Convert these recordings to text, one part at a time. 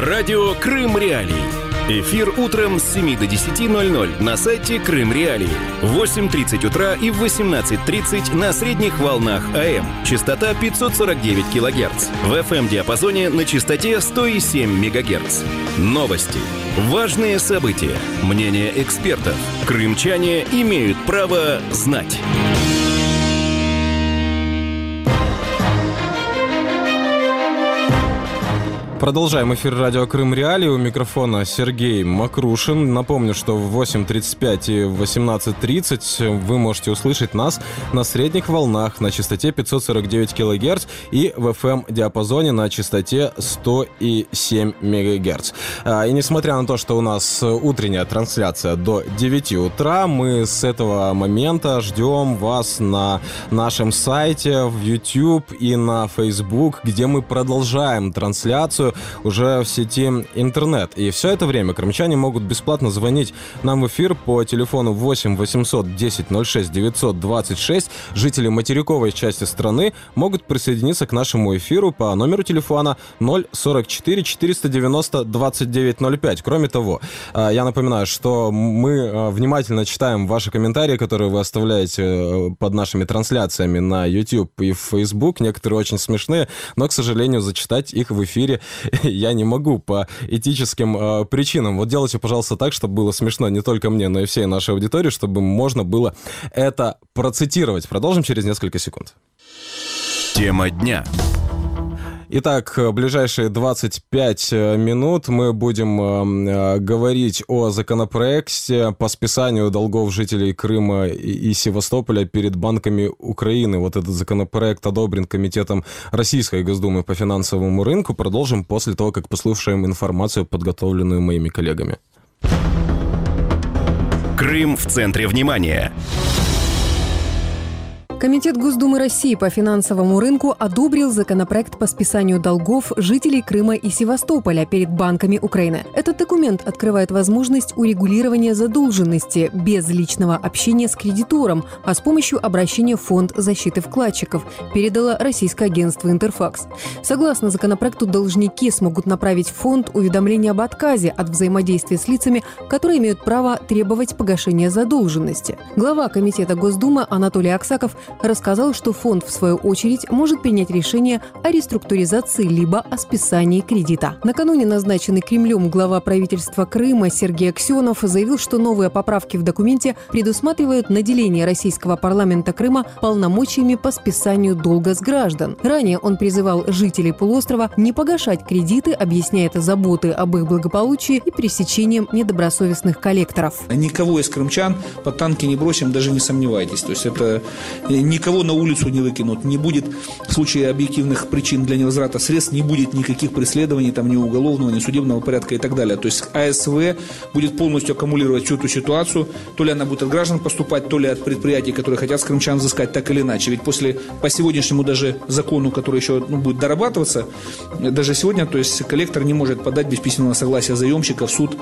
Радио «Крым Реалии». Эфир утром с 7 до 10:00 на сайте Крым Реалии. В 8:30 утра и в 18:30 на средних волнах АМ. Частота 549 кГц. В FM-диапазоне на частоте 107 МГц. Новости. Важные события. Мнения экспертов. Крымчане имеют право знать. Продолжаем эфир радио «Крым Реалии». У микрофона Сергей Макрушин. Напомню, что в 8:35 и в 18:30 вы можете услышать нас на средних волнах на частоте 549 кГц и в FM-диапазоне на частоте 107 МГц. И несмотря на то, что у нас утренняя трансляция до 9 утра, мы с этого момента ждем вас на нашем сайте, в YouTube и на Facebook, где мы продолжаем трансляцию уже в сети интернет. И все это время крымчане могут бесплатно звонить нам в эфир по телефону 8 800 10 06 926. Жители материковой части страны могут присоединиться к нашему эфиру по номеру телефона 044 490 2905. Кроме того, я напоминаю, что мы внимательно читаем ваши комментарии, которые вы оставляете под нашими трансляциями на YouTube и в Facebook. Некоторые очень смешные, но, к сожалению, зачитать их в эфире я не могу по этическим причинам. Вот делайте, пожалуйста, так, чтобы было смешно не только мне, но и всей нашей аудитории, чтобы можно было это процитировать. Продолжим через несколько секунд. Тема дня. Итак, ближайшие 25 минут мы будем говорить о законопроекте по списанию долгов жителей Крыма и Севастополя перед банками Украины. Вот этот законопроект одобрен Комитетом Российской Госдумы по финансовому рынку. Продолжим после того, как послушаем информацию, подготовленную моими коллегами. Крым в центре внимания. Комитет Госдумы России по финансовому рынку одобрил законопроект по списанию долгов жителей Крыма и Севастополя перед банками Украины. Этот документ открывает возможность урегулирования задолженности без личного общения с кредитором, а с помощью обращения в Фонд защиты вкладчиков, передало российское агентство «Интерфакс». Согласно законопроекту, должники смогут направить в фонд уведомление об отказе от взаимодействия с лицами, которые имеют право требовать погашения задолженности. Глава Комитета Госдумы Анатолий Аксаков рассказал, что фонд, в свою очередь, может принять решение о реструктуризации либо о списании кредита. Накануне назначенный Кремлем глава правительства Крыма Сергей Аксенов заявил, что новые поправки в документе предусматривают наделение российского парламента Крыма полномочиями по списанию долга с граждан. Ранее он призывал жителей полуострова не погашать кредиты, объясняя это заботой об их благополучии и пресечением недобросовестных коллекторов. Никого из крымчан под танки не бросим, даже не сомневайтесь. То есть это никого на улицу не выкинут, не будет в случае объективных причин для невозврата средств, не будет никаких преследований, там, ни уголовного, ни судебного порядка и так далее. То есть АСВ будет полностью аккумулировать всю эту ситуацию, то ли она будет от граждан поступать, то ли от предприятий, которые хотят с крымчан взыскать, так или иначе. Ведь по сегодняшнему даже закону, который еще будет дорабатываться, даже сегодня, то есть коллектор не может подать без письменного согласия заемщика в суд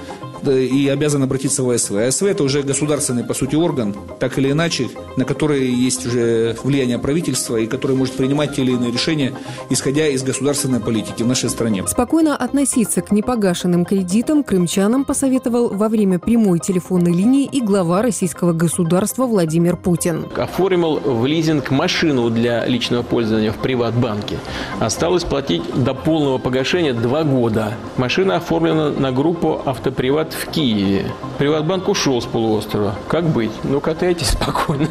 и обязан обратиться в АСВ. АСВ – это уже государственный, по сути, орган, так или иначе, на который есть уже влияние правительства и который может принимать те или иные решения, исходя из государственной политики в нашей стране. Спокойно относиться к непогашенным кредитам крымчанам посоветовал во время прямой телефонной линии и глава российского государства Владимир Путин. Оформил в лизинг машину для личного пользования в Приватбанке. Осталось платить до полного погашения 2 года. Машина оформлена на группу «Автоприват» в Киеве. Приватбанк ушел с полуострова. Как быть? Ну, катайтесь спокойно.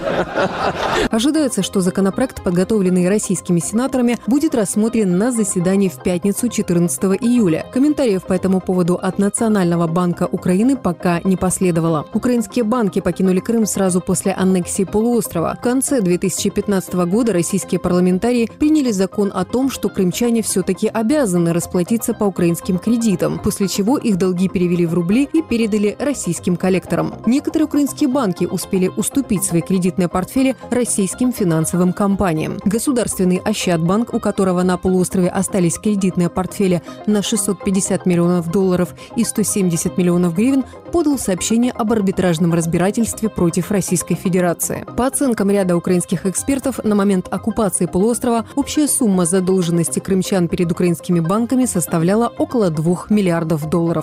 Ожидается, что законопроект, подготовленный российскими сенаторами, будет рассмотрен на заседании в пятницу 14 июля. Комментариев по этому поводу от Национального банка Украины пока не последовало. Украинские банки покинули Крым сразу после аннексии полуострова. В конце 2015 года российские парламентарии приняли закон о том, что крымчане все-таки обязаны расплатиться по украинским кредитам, после чего их долги перевели в рубли и передали российским коллекторам. Некоторые украинские банки успели уступить свои кредитные портфели российским финансовым компаниям. Государственный Ощадбанк, у которого на полуострове остались кредитные портфели на $650 миллионов и 170 миллионов гривен, подал сообщение об арбитражном разбирательстве против Российской Федерации. По оценкам ряда украинских экспертов, на момент оккупации полуострова общая сумма задолженности крымчан перед украинскими банками составляла около $2 миллиардов.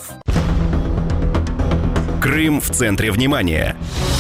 Крым в центре внимания.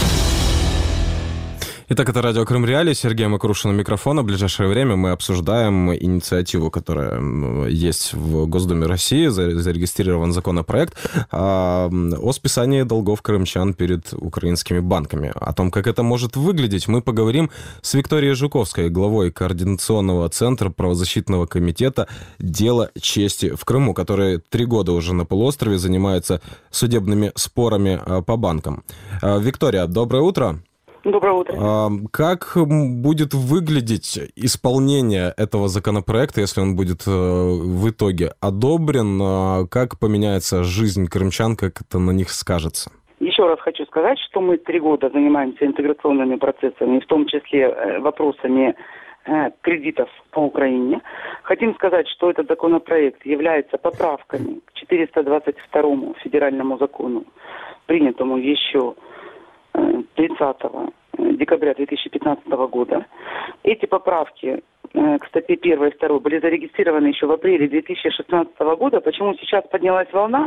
Итак, это радио Крым Реалии. Сергей Макрушин у микрофона. В ближайшее время мы обсуждаем инициативу, которая есть в Госдуме России, зарегистрирован законопроект о списании долгов крымчан перед украинскими банками. О том, как это может выглядеть, мы поговорим с Викторией Жуковской, главой Координационного центра правозащитного комитета «Дело чести в Крыму», который 3 года уже на полуострове занимается судебными спорами по банкам. Виктория, доброе утро. Доброе утро. Как будет выглядеть исполнение этого законопроекта, если он будет в итоге одобрен? Как поменяется жизнь крымчан, как это на них скажется? Еще раз хочу сказать, что мы 3 года занимаемся интеграционными процессами, в том числе вопросами кредитов по Украине. Хотим сказать, что этот законопроект является поправками к 422 федеральному закону, принятому еще 30 декабря 2015 года. Эти поправки к статье 1 и 2 были зарегистрированы еще в апреле 2016 года. Почему сейчас поднялась волна?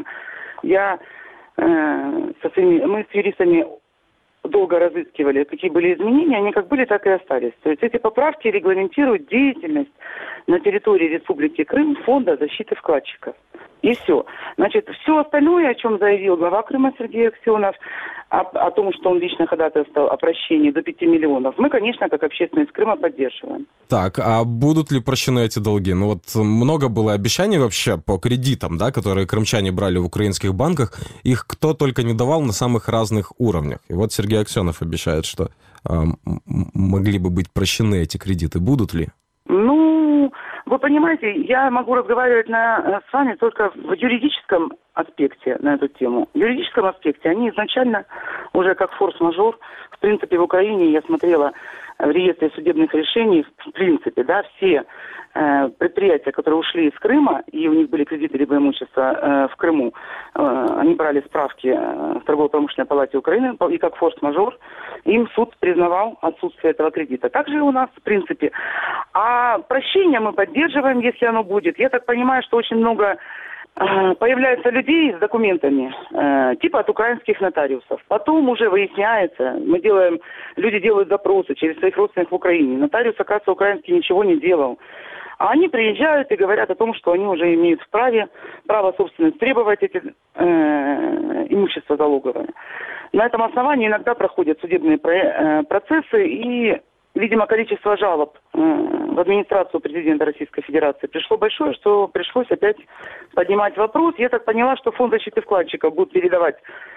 Мы с юристами долго разыскивали, какие были изменения, они как были, так и остались. То есть эти поправки регламентируют деятельность на территории Республики Крым Фонда защиты вкладчиков. И все. Значит, все остальное, о чем заявил глава Крыма Сергей Аксенов, о том, что он лично ходатайствовал о прощении до 5 миллионов, мы, конечно, как общественность Крыма поддерживаем. Так, а будут ли прощены эти долги? Ну вот много было обещаний вообще по кредитам, да, которые крымчане брали в украинских банках. Их кто только не давал на самых разных уровнях. И вот Сергей Аксенов обещает, что могли бы быть прощены эти кредиты. Будут ли? Ну, вы понимаете, я могу разговаривать с вами только в юридическом аспекте на эту тему. В юридическом аспекте они изначально уже как форс-мажор, в принципе, в Украине, я смотрела в реестре судебных решений, в принципе, да, все предприятия, которые ушли из Крыма, и у них были кредиты либо имущества в Крыму, они брали справки в Торгово-промышленной палате Украины, и как форс-мажор им суд признавал отсутствие этого кредита. Также и у нас, в принципе. А прощение мы поддерживаем, если оно будет. Я так понимаю, что очень много появляется людей с документами, типа от украинских нотариусов. Потом уже выясняется, люди делают запросы через своих родственников в Украине. Нотариус, оказывается, украинский ничего не делал. А они приезжают и говорят о том, что они уже имеют право собственности требовать эти имущества залоговое. На этом основании иногда проходят судебные процессы, и, видимо, количество жалоб в администрацию президента Российской Федерации пришло большое, что пришлось опять поднимать вопрос. Я так поняла, что Фонд защиты вкладчиков будет передавать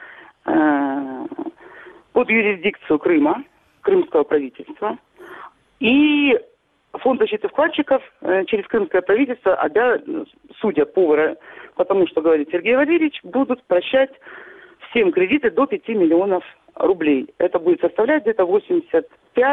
под юрисдикцию Крыма, крымского правительства, и Фонд защиты вкладчиков через крымское правительство, судя по тому, что говорит Сергей Валерьевич, будут прощать всем кредиты до 5 миллионов рублей. Это будет составлять где-то 85-90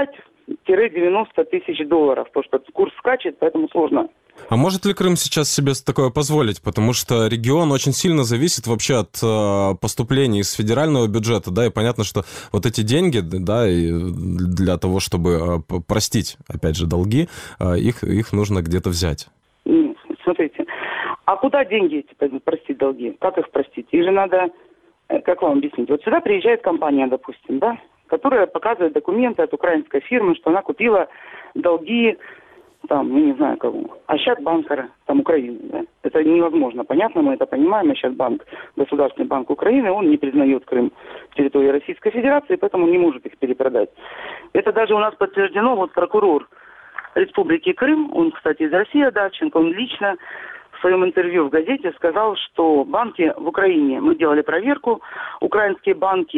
тысяч долларов, потому что курс скачет, поэтому сложно. А может ли Крым сейчас себе такое позволить? Потому что регион очень сильно зависит вообще от поступлений из федерального бюджета, да, и понятно, что вот эти деньги, да, и для того, чтобы простить, опять же, долги, их нужно где-то взять. Смотрите, а куда деньги эти простить долги? Как их простить? Их же надо, как вам объяснить? Вот сюда приезжает компания, допустим, да, которая показывает документы от украинской фирмы, что она купила долги, там, я не знаю кого, Ощадбанка, там, Украины, да. Это невозможно, понятно, мы это понимаем. Ощадбанк, Государственный банк Украины, он не признает Крым территорией Российской Федерации, поэтому не может их перепродать. Это даже у нас подтверждено, вот прокурор Республики Крым, он, кстати, из России, Давченко, он лично в своем интервью в газете сказал, что банки в Украине, мы делали проверку, украинские банки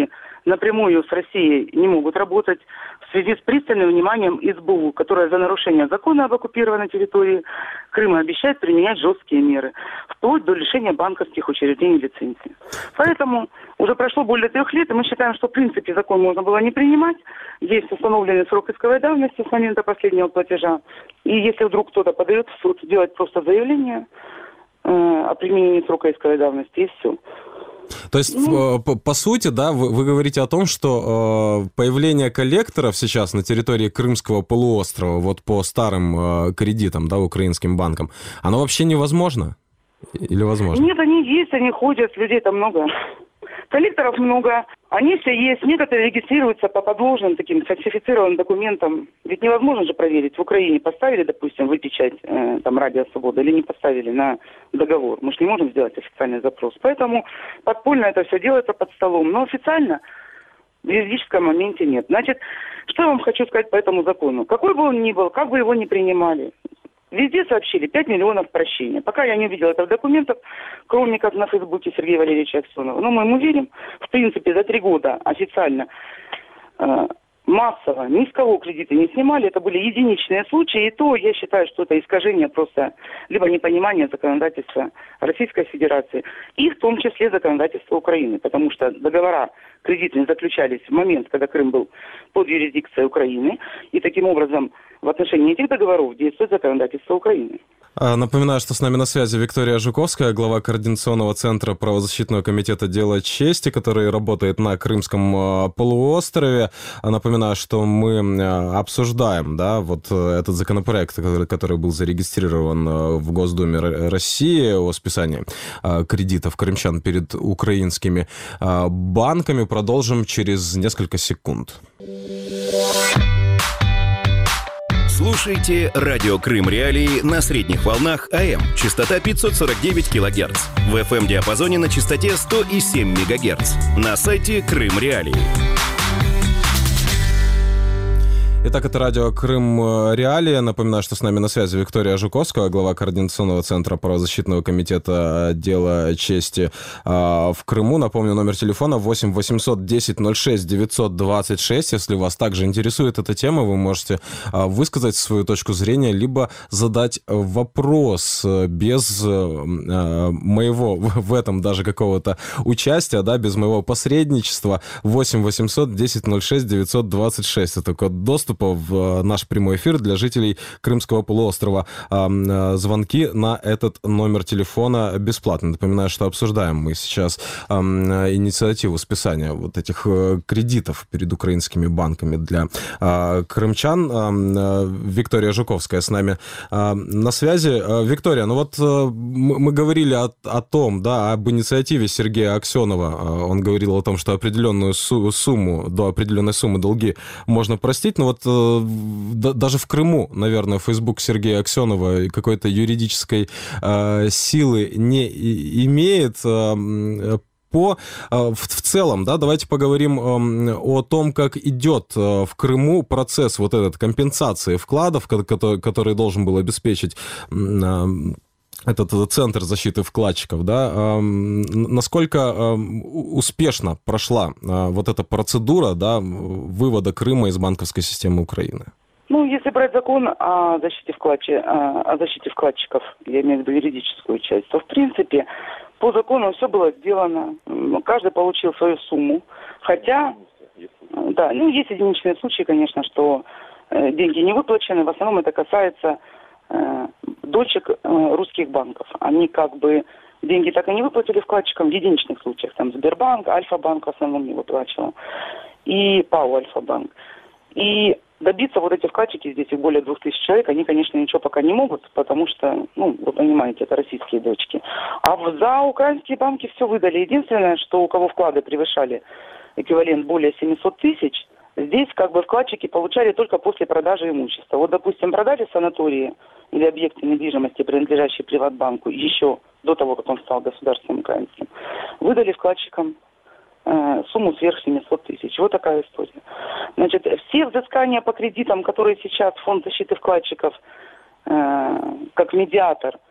напрямую с Россией не могут работать в связи с пристальным вниманием СБУ, которая за нарушение закона об оккупированной территории Крыма обещает применять жесткие меры, вплоть до лишения банковских учреждений лицензии. Поэтому уже прошло более 3 лет, и мы считаем, что в принципе закон можно было не принимать. Есть установленный срок исковой давности с момента последнего платежа. И если вдруг кто-то подает в суд, делать просто заявление о применении срока исковой давности, и все. То есть, по сути, да, вы говорите о том, что появление коллекторов сейчас на территории Крымского полуострова, вот по старым кредитам, да, украинским банкам, оно вообще невозможно? Или возможно? Нет, они есть, они ходят, людей там много. Коллекторов много, они все есть, некоторые регистрируются по подложным таким фальсифицированным документам. Ведь невозможно же проверить. В Украине поставили, допустим, вы печать там Радио Свобода или не поставили на договор. Мы же не можем сделать официальный запрос. Поэтому подпольно это все делается под столом. Но официально в юридическом моменте нет. Значит, что я вам хочу сказать по этому закону? Какой бы он ни был, как бы его ни принимали, везде сообщили 5 миллионов прощения. Пока я не увидела это в документах, кроме как на Фейсбуке Сергея Валерьевича Аксенова. Но мы ему верим. В принципе, за 3 года официально массово ни с кого кредиты не снимали. Это были единичные случаи. И то, я считаю, что это искажение просто либо непонимание законодательства Российской Федерации и в том числе законодательства Украины. Потому что договора кредитные заключались в момент, когда Крым был под юрисдикцией Украины. И таким образом в отношении этих договоров действует законодательство Украины. Напоминаю, что с нами на связи Виктория Жуковская, глава Координационного центра правозащитного комитета «Дело чести», который работает на Крымском полуострове. Напоминаю, что мы обсуждаем, да, вот этот законопроект, который был зарегистрирован в Госдуме России о списании кредитов крымчан перед украинскими банками. Продолжим через несколько секунд. Слушайте радио Крым Реалии на средних волнах АМ. Частота 549 кГц. В FM-диапазоне на частоте 100,7 МГц. На сайте Крым Реалии. Итак, это радио Крым Реалии. Напоминаю, что с нами на связи Виктория Жуковская, глава Координационного центра правозащитного комитета «Дело чести» в Крыму. Напомню, номер телефона 8 800 10 06 926. Если вас также интересует эта тема, вы можете высказать свою точку зрения, либо задать вопрос без моего в этом даже какого-то участия, да, без моего посредничества. 8 800 10 06 926. Это код доступа в наш прямой эфир для жителей Крымского полуострова. Звонки на этот номер телефона бесплатны. Напоминаю, что обсуждаем мы сейчас инициативу списания вот этих кредитов перед украинскими банками для крымчан. Виктория Жуковская с нами на связи. Виктория, ну вот мы говорили о том, да, об инициативе Сергея Аксенова. Он говорил о том, что определенную сумму, до определенной суммы долги можно простить, но вот даже в Крыму, наверное, Facebook Сергея Аксенова какой-то юридической силы не имеет. В целом, да, давайте поговорим о том, как идет в Крыму процесс вот этот компенсации вкладов, который должен был обеспечить этот центр защиты вкладчиков, да, насколько успешно прошла вот эта процедура, да, вывода Крыма из банковской системы Украины? Ну, если брать закон о защите вкладчиков, я имею в виду юридическую часть, то, в принципе, по закону все было сделано, каждый получил свою сумму, хотя, да, ну, есть единичные случаи, конечно, что деньги не выплачены, в основном это касается дочек русских банков. Они как бы деньги так и не выплатили вкладчикам в единичных случаях. Там Сбербанк, Альфа-банк в основном не выплачивал. И ПАО Альфа-банк. И добиться вот эти вкладчики, здесь их более 2000 человек, они, конечно, ничего пока не могут, потому что, ну, вы понимаете, это российские дочки. А за украинские банки все выдали. Единственное, что у кого вклады превышали эквивалент более 700 тысяч, здесь как бы вкладчики получали только после продажи имущества. Вот, допустим, продали санатории или объекты недвижимости, принадлежащие Приватбанку, еще до того, как он стал государственным украинским, выдали вкладчикам сумму сверх 700 тысяч. Вот такая история. Значит, все взыскания по кредитам, которые сейчас Фонд защиты вкладчиков как медиатор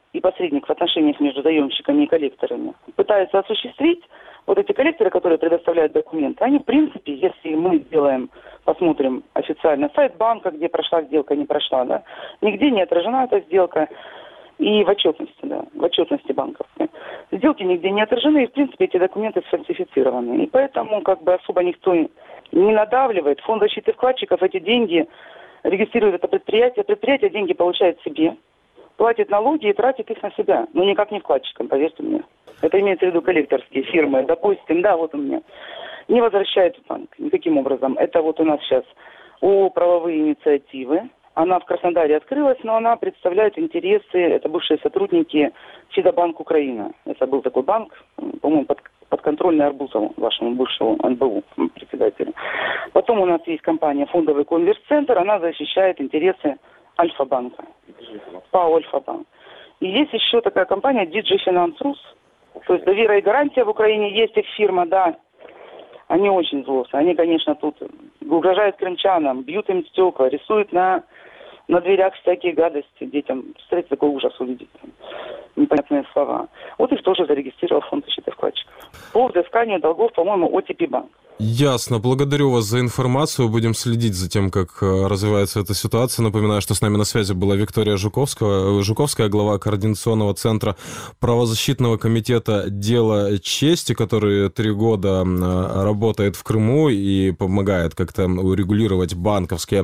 и посредник в отношениях между заемщиками и коллекторами пытаются осуществить, вот эти коллекторы, которые предоставляют документы, они, в принципе, если мы посмотрим официально сайт банка, где прошла сделка, не прошла, да, нигде не отражена эта сделка, и в отчетности банковской. Сделки нигде не отражены, и, в принципе, эти документы сфальсифицированы. И поэтому, особо никто не надавливает. Фонд защиты вкладчиков эти деньги регистрирует это предприятие. Предприятие деньги получает себе, платит налоги и тратит их на себя. Но никак не вкладчикам, поверьте мне. Это имеется в виду коллекторские фирмы. Допустим, вот у меня. Не возвращает в банк никаким образом. Это вот у нас сейчас ООО «Правовые инициативы». Она в Краснодаре открылась, но она представляет интересы, это бывшие сотрудники Фидобанк Украина. Это был такой банк, по-моему, подконтрольный Арбузову, вашему бывшему НБУ председателю. Потом у нас есть компания «Фондовый конверс-центр», она защищает интересы Альфа-банка, ПАО «Альфа-банк». И есть еще такая компания DG Finance Rus, то есть «Довера и гарантия» в Украине, есть их фирма, да. Они очень злостные. Они, конечно, тут угрожают крымчанам, бьют им стекла, рисуют на дверях всякие гадости детям. Представляете, такой ужас увидеть. Непонятные слова. Вот их тоже зарегистрировал фонд защиты вкладчиков. По взысканию долгов, по-моему, ОТП банк. Ясно. Благодарю вас за информацию. Будем следить за тем, как развивается эта ситуация. Напоминаю, что с нами на связи была Виктория Жуковская, глава Координационного центра правозащитного комитета «Дело чести», который 3 года работает в Крыму и помогает как-то урегулировать банковские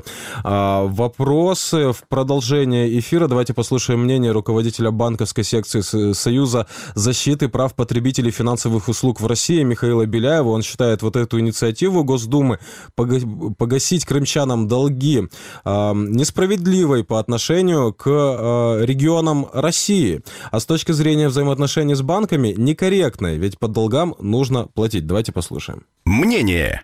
вопросы. В продолжение эфира давайте послушаем мнение руководителя банковской секции Союза защиты прав потребителей финансовых услуг в России Михаила Беляева. Он считает вот эту инициативу Госдумы погасить крымчанам долги несправедливой по отношению к регионам России, а с точки зрения взаимоотношений с банками некорректной, ведь по долгам нужно платить. Давайте послушаем. Мнение.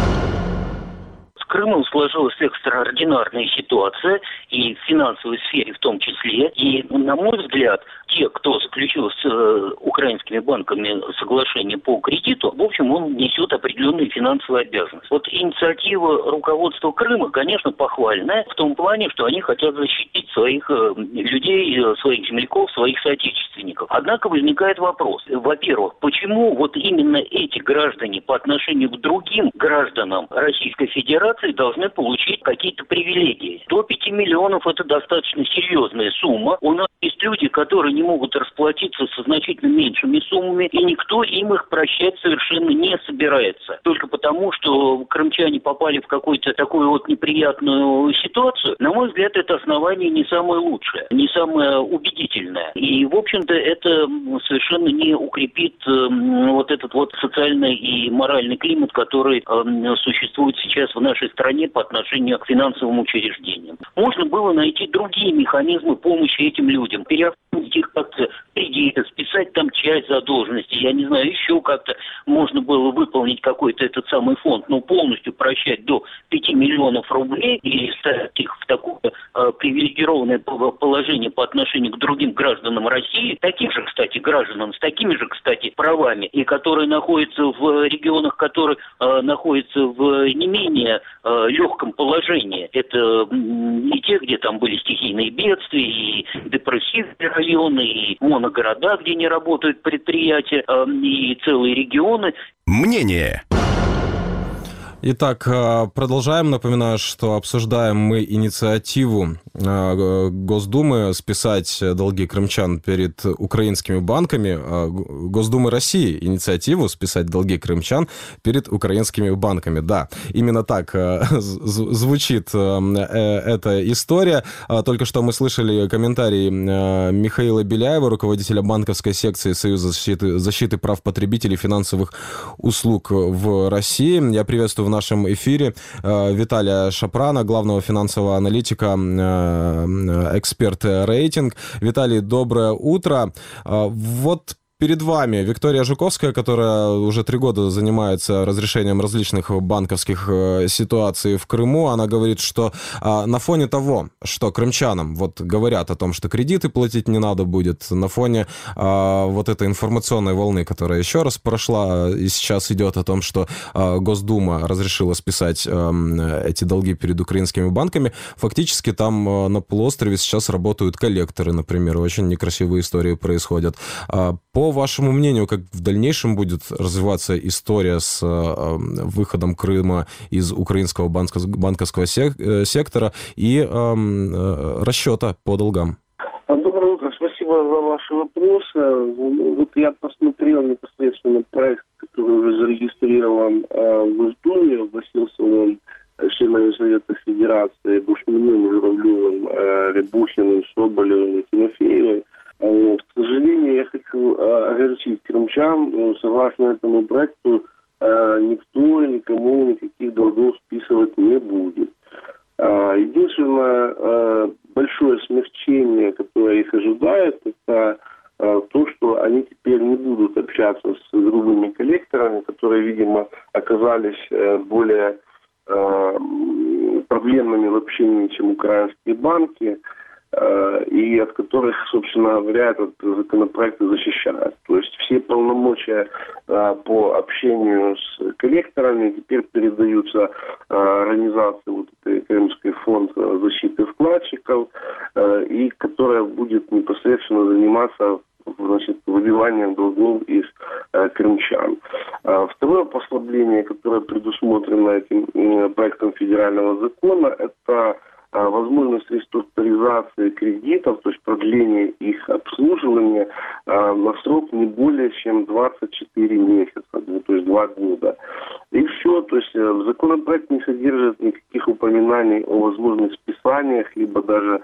С Крымом сложилась экстраординарная ситуация, и в финансовой сфере в том числе. И, на мой взгляд, те, кто заключил с украинскими банками соглашение по кредиту, в общем, он несет определенные финансовые обязанности. Вот инициатива руководства Крыма, конечно, похвальная в том плане, что они хотят защитить своих людей, своих земляков, своих соотечественников. Однако возникает вопрос. Во-первых, почему вот именно эти граждане по отношению к другим гражданам Российской Федерации должны получить какие-то привилегии? До 5 миллионов – это достаточно серьезная сумма. У нас есть люди, которые не могут расплатиться со значительно меньшими суммами, и никто им их прощать совершенно не собирается. Только потому, что крымчане попали в какую-то такую вот неприятную ситуацию, на мой взгляд, это основание не самое лучшее, не самое убедительное. И, в общем-то, это совершенно не укрепит вот этот вот социальный и моральный климат, который существует сейчас в нашей стране по отношению к финансовым учреждениям. Можно было найти другие механизмы помощи этим людям, переоформить их как-то кредиты, списать там часть задолженности, я не знаю, еще как-то можно было выполнить какой-то этот самый фонд, но полностью прощать до 5 миллионов рублей и ставить их в такое привилегированное положение по отношению к другим гражданам России, таким же, кстати, гражданам, с такими же, кстати, правами, и которые находятся в регионах, которые находятся в не менее легком положении. Это и те, где там были стихийные бедствия, и депрессивные районы, и моногорода, где не работают предприятия, и целые регионы. Мнение. Итак, продолжаем. Напоминаю, что обсуждаем мы инициативу Госдумы списать долги крымчан перед украинскими банками. Госдумы России инициативу списать долги крымчан перед украинскими банками. Да, именно так звучит эта история. Только что мы слышали комментарий Михаила Беляева, руководителя банковской секции Союза защиты прав потребителей финансовых услуг в России. Я приветствую в нашем эфире Виталия Шапрана, главного финансового аналитика, эксперт рейтинг. Виталий, доброе утро. Вот перед вами Виктория Жуковская, которая уже 3 года занимается разрешением различных банковских ситуаций в Крыму. Она говорит, что на фоне того, что крымчанам вот говорят о том, что кредиты платить не надо будет, на фоне вот этой информационной волны, которая еще раз прошла и сейчас идет о том, что Госдума разрешила списать эти долги перед украинскими банками, фактически там на полуострове сейчас работают коллекторы, например, очень некрасивые истории происходят. По вашему мнению, как в дальнейшем будет развиваться история с выходом Крыма из украинского банковского сектора и расчета по долгам? Доброе утро, спасибо за ваши вопросы. Вот я посмотрел непосредственно проект, который уже зарегистрирован в Госдуме, вносился он членами Совета Федерации Бушминым, Журавлевым, Рябухиным, Соболевым и Тимофеевым. Вот. К сожалению, я хочу огорчить крымчан, но согласно этому проекту никто никому никаких долгов списывать не будет. Единственное большое смягчение, которое их ожидает, это то, что они теперь не будут общаться с грубыми коллекторами, которые, видимо, оказались более проблемными в общении, чем украинские банки, и от которых, собственно говоря, этот законопроект и защищает. То есть все полномочия по общению с коллекторами теперь передаются организации вот этой Крымский фонд защиты вкладчиков, и которая будет непосредственно заниматься, значит, выбиванием долгов из крымчан. Второе послабление, которое предусмотрено этим проектом федерального закона, это возможность реструктуризации кредитов, то есть продление их обслуживания на срок не более чем 24 месяца, то есть 2 года. И все, то есть законопроект не содержит никаких упоминаний о возможных списаниях, либо даже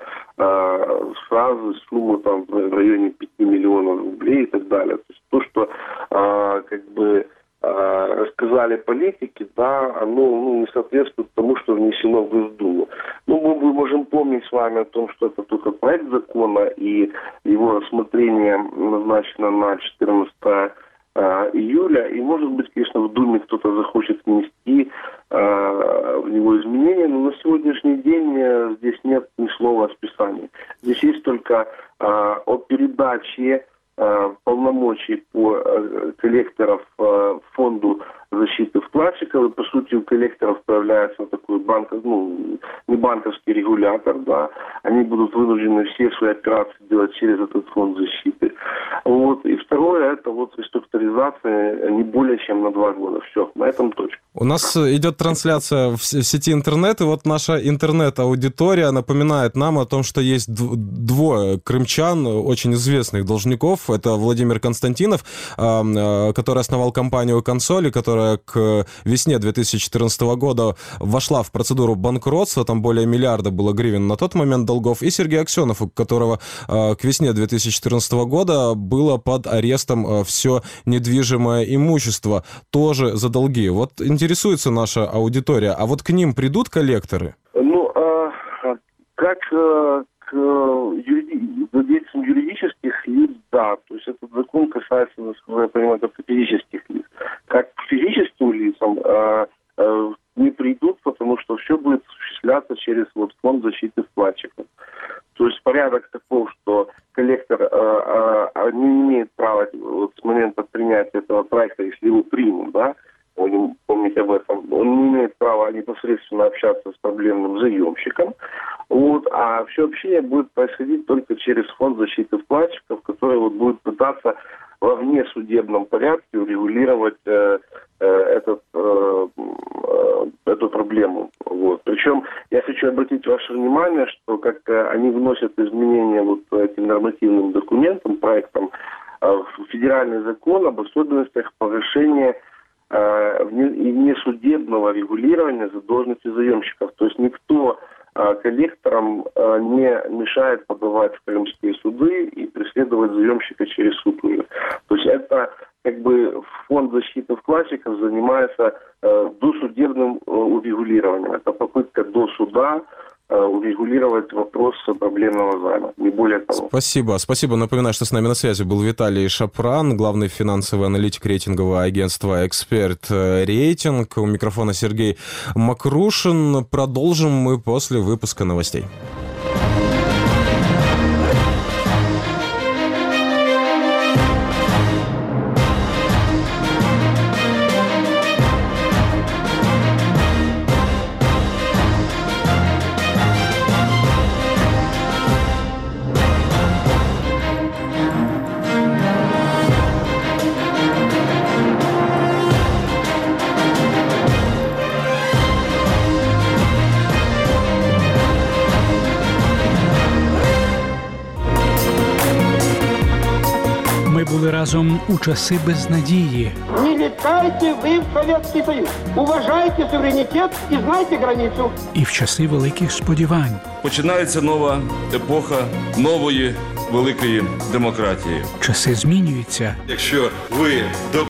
фразы, суммы там в районе 5 миллионов рублей и так далее. То есть то, что как бы рассказали политики, да, оно не соответствует тому, что внесено в Госдуму. Мы можем помнить с вами о том, что это только проект закона, и его рассмотрение назначено на 14 июля, и, может быть, конечно, в Думе кто-то захочет внести в него изменения, но на сегодняшний день здесь нет ни слова о списании. Здесь есть только о передаче полномочий по коллекторов фонду защиты вкладчиков, и по сути у коллекторов появляется такой не банковский регулятор, да, они будут вынуждены все свои операции делать через этот фонд защиты. Вот. И второе, это вот реструктуризация не более чем на 2 года. Все, на этом точка. У нас идет трансляция в сети интернет, и вот наша интернет-аудитория напоминает нам о том, что есть 2 крымчан, очень известных должников. Это Владимир Константинов, который основал компанию «Консоль», которая к весне 2014 года вошла в процедуру банкротства, там более миллиарда было гривен на тот момент долгов, и Сергей Аксенов, у которого к весне 2014 года было под арестом все недвижимое имущество, тоже за долги. Вот интересуется наша аудитория, а вот к ним придут коллекторы? Как к владельцам юридических лиц, да, то есть этот закон касается, насколько я понимаю, только физических лиц. Как к физическим лицам не придут, потому что все будет осуществляться через фонд защиты вкладчиков. То есть порядок таков, что коллектор не имеет права с момента принятия этого проекта, если его примут, да, помните об этом, он не имеет права непосредственно общаться с проблемным заемщиком, а все общение будет происходить только через фонд защиты вкладчиков, который будет пытаться во внесудебном порядке урегулировать эту проблему. Причем я хочу обратить ваше внимание, что как они вносят изменения этим нормативным документам, проектам, в федеральный закон об особенностях погашения внесудебного регулирования задолженности заемщиков. То есть никто коллекторам не мешает подавать в крымские суды и преследовать заемщика через суд. То есть это фонд защиты вкладчиков занимается досудебным урегулированием. Это попытка до суда урегулировать вопрос проблемного займа, не более того. Спасибо. Напоминаю, что с нами на связи был Виталий Шапран, главный финансовый аналитик рейтингового агентства «Эксперт Рейтинг». У микрофона Сергей Макрушин. Продолжим мы после выпуска новостей. Ми були разом у часи безнадії. Не летайте ви в Совєтський Союз. Уважайте суверенітет і знайте границю. І в часи великих сподівань. Починається нова епоха нової великої демократії. Часи змінюються. Якщо ви